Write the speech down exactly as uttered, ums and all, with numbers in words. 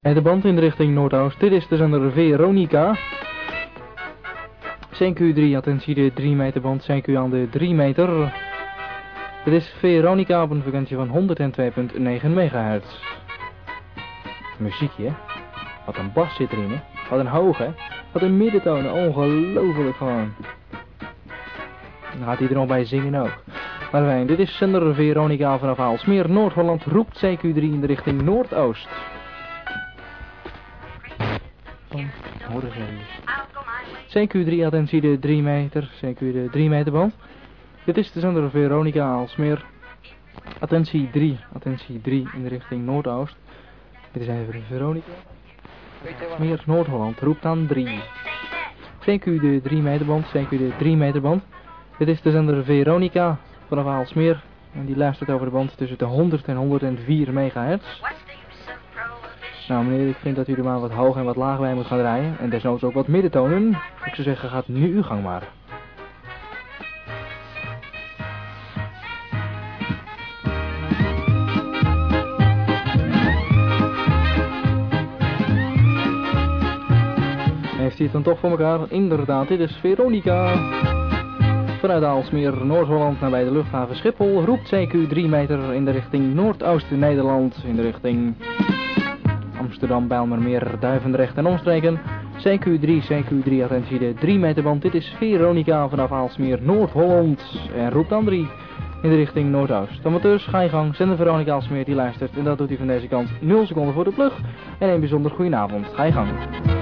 De band in de richting Noordoost. Dit is de zender Veronica. C Q drie, attentie de drie meter band. C Q aan de drie meter. Dit is Veronica op een frequentie van honderdtwee komma negen megahertz. Muziekje, hè? Wat een bas zit erin, hè? Wat een hoge, hè? Wat een middentonen, ongelooflijk gewoon. Dan gaat hij er nog bij zingen ook. Maar fijn, dit is zender Veronica vanaf Aalsmeer. Noord-Holland roept C Q drie in de richting Noordoost. Oh, hoor eens even. C Q drie, attentie de drie meter. C Q de drie meter band. Dit is de zender Veronica Aalsmeer. Attentie drie, attentie drie in de richting Noordoost. Dit is even Veronica. Aalsmeer, Noord-Holland roept aan drie. C Q de drie meter band, C Q de drie meter band. Dit is de zender Veronica vanaf Aalsmeer. En die luistert over de band tussen de honderd en honderdvier megahertz. Nou meneer, ik vind dat u er maar wat hoog en wat laag bij moet gaan draaien. En desnoods ook wat middentonen. Ik zou zeggen, gaat nu uw gang maar. Heeft hij het dan toch voor elkaar? Inderdaad, dit is Veronica. Vanuit Aalsmeer, Noord-Holland, nabij de luchthaven Schiphol, roept C Q drie meter in de richting Noordoost-Nederland, in de richting Amsterdam, Bijlmermeer, Duivendrecht en omstreken. C Q drie, C Q drie, attentie de drie meter band. Dit is Veronica vanaf Aalsmeer, Noord-Holland. En roept aan drie in de richting Noordoost. Amateurs, ga je gang. Zender Veronica Aalsmeer die luistert. En dat doet hij van deze kant nul seconden voor de plug. En een bijzonder goedenavond. Ga je gang.